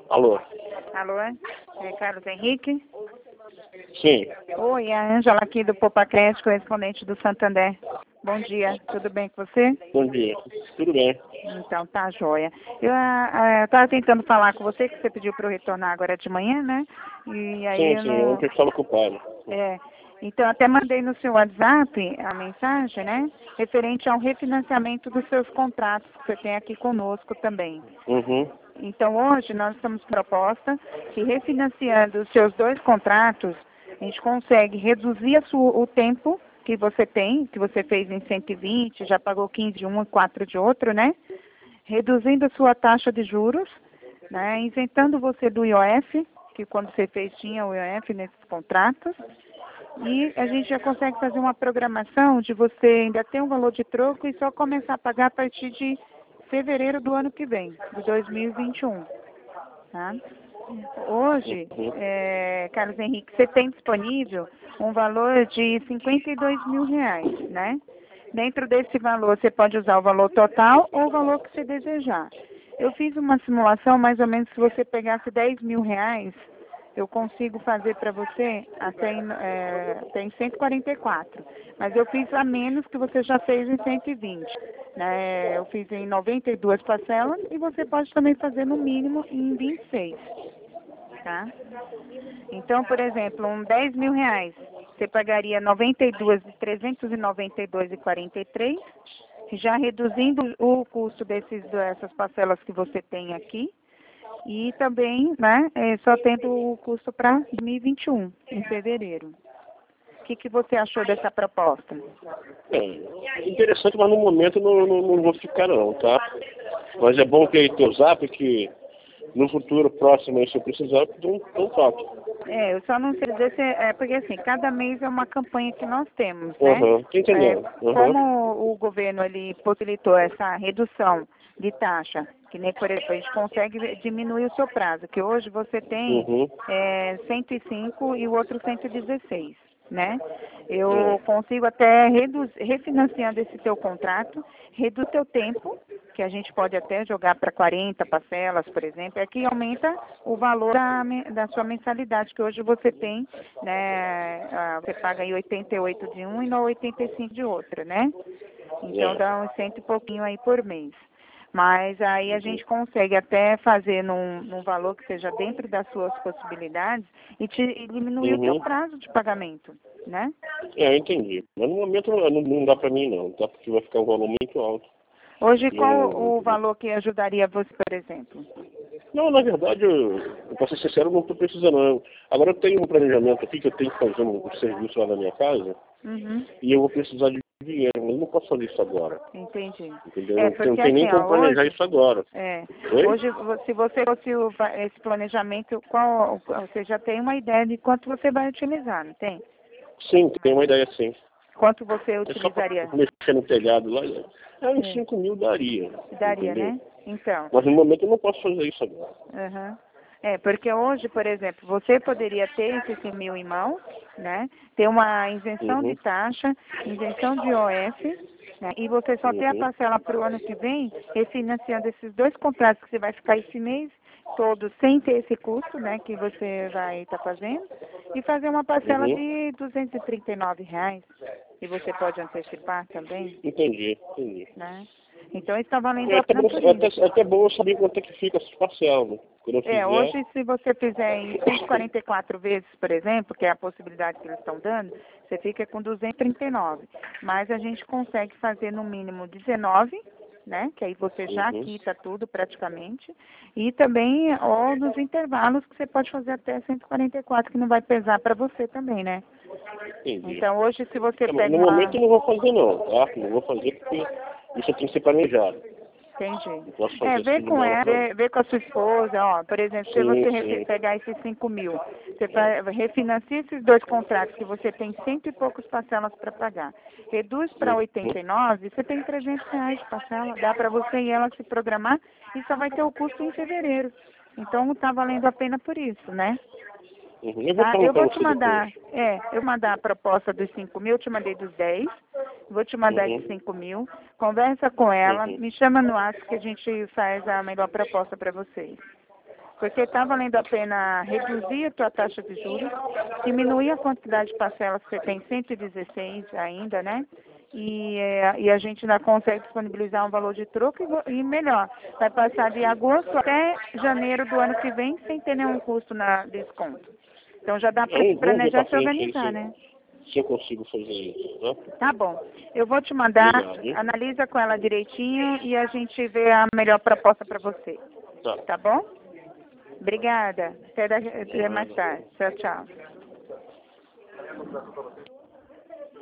Alô? Alô, é Carlos Henrique? Sim. Oi, é a Ângela aqui do Popacred, correspondente do Santander. Bom dia, tudo bem com você? Bom dia. Tudo bem? Então, tá joia. Eu estava tentando falar com você, que você pediu para eu retornar agora de manhã, né? E aí eu Sim, não... ontem eu estava ocupado. Então, até mandei no seu WhatsApp a mensagem, né? Referente ao refinanciamento dos seus contratos que você tem aqui conosco também. Uhum. Então, hoje nós estamos proposta que refinanciando os seus 2 contratos, a gente consegue reduzir o tempo que você tem, que você fez em 120, já pagou 15 de um e 4 de outro, né? Reduzindo a sua taxa de juros, né? Isentando você do IOF, que quando você fez tinha o IOF nesses contratos. E a gente já consegue fazer uma programação de você ainda ter um valor de troco e só começar a pagar a partir de fevereiro do ano que vem, de 2021. Tá? Hoje, Uhum. Carlos Henrique, você tem disponível um valor de R$ 52 mil, né? Dentro desse valor, você pode usar o valor total ou o valor que você desejar. Eu fiz uma simulação, mais ou menos, se você pegasse R$ 10 mil, eu consigo fazer para você até em 144. Mas eu fiz a menos que você já fez em 120. Né? Eu fiz em 92 parcelas e você pode também fazer no mínimo em 26. Tá? Então, por exemplo, R$ 10 mil, você pagaria 92 de 392,43, já reduzindo o custo dessas parcelas que você tem aqui. E também, né, só tendo o custo para 2021, em fevereiro. O que você achou dessa proposta? Interessante, mas no momento não vou ficar não, tá? Mas é bom ter teu zap, que no futuro próximo, aí, se eu precisar, eu dou um toque. Eu só não sei dizer se porque assim, cada mês é uma campanha que nós temos, né? Uhum. Entendeu? Como o governo ele possibilitou essa redução de taxa, que nem, por exemplo, a gente consegue diminuir o seu prazo, que hoje você tem Uhum. 105 e o outro 116, né? Eu consigo até refinanciando esse teu contrato, reduz teu tempo, que a gente pode até jogar para 40 parcelas, por exemplo, que aumenta o valor da sua mensalidade, que hoje você tem, né, você paga aí 88 de um e 85 de outra, né? Então dá uns 100 e pouquinho aí por mês. Mas aí a gente consegue até fazer num valor que seja dentro das suas possibilidades e diminuir o teu prazo de pagamento, né? Eu entendi. Mas no momento não dá para mim não, tá? Porque vai ficar um valor muito alto. Hoje, qual o valor que ajudaria você, por exemplo? Não, na verdade, eu posso ser sincero, não estou precisando não. Agora eu tenho um planejamento aqui que eu tenho que fazer um serviço lá na minha casa e eu vou precisar de dinheiro, mas eu não posso fazer isso agora. Entendi. Entendeu? Porque não tem nem como planejar isso agora. Hoje, se você fosse esse planejamento, você já tem uma ideia de quanto você vai utilizar, não tem? Sim, tem uma ideia sim. Quanto você utilizaria? Só mexer no telhado lá, uns 5 mil daria. Daria, entendeu? né? Então. Mas no momento eu não posso fazer isso agora. Porque hoje, por exemplo, você poderia ter esses 5 mil em mãos, né? Ter uma isenção de taxa, isenção de IOF, né? E você só ter a parcela para o ano que vem, refinanciando esses 2 contratos que você vai ficar esse mês todo sem ter esse custo, né? Que você vai estar fazendo, e fazer uma parcela de R$ 239. E você pode antecipar também. Entendi. Né? Então está valendo É a até, pena por isso. é até bom eu saber quanto é que fica essa parcela, né? Quando eu fizer... Hoje, se você fizer em 144 vezes, por exemplo, que é a possibilidade que eles estão dando, você fica com 239. Mas a gente consegue fazer no mínimo 19, né? Que aí você já quita tudo praticamente. E também, ou nos intervalos, que você pode fazer até 144, que não vai pesar para você também, né? Entendi. Então, hoje, se você pega No momento eu não vou fazer não, tá? Não vou fazer porque isso tem que ser planejado. Entendi. Vê Com ela, vê com a sua esposa, ó, por exemplo, se você pegar esses 5 mil, você refinancia esses 2 contratos que você tem 100 e poucos parcelas para pagar. Reduz para 89, você tem R$ 300 de parcela, dá para você e ela se programar e só vai ter o custo em fevereiro. Então está valendo a pena por isso, né? Eu vou te mandar, eu mandar a proposta dos 5 mil, eu te mandei dos 10, vou te mandar esses 5 mil, conversa com ela, me chama no WhatsApp que a gente faz a melhor proposta para vocês. Porque está valendo a pena reduzir a tua taxa de juros, diminuir a quantidade de parcelas que você tem, 116 ainda, né? E a gente ainda consegue disponibilizar um valor de troco e melhor, vai passar de agosto até janeiro do ano que vem sem ter nenhum custo na desconto. Então já dá para planejar se organizar, né? Se eu consigo fazer isso, né? Tá bom. Eu vou te mandar, Obrigado. analisa com ela direitinho e a gente vê a melhor proposta para você. Tá bom? Obrigada. Até mais tarde. Tchau, tchau.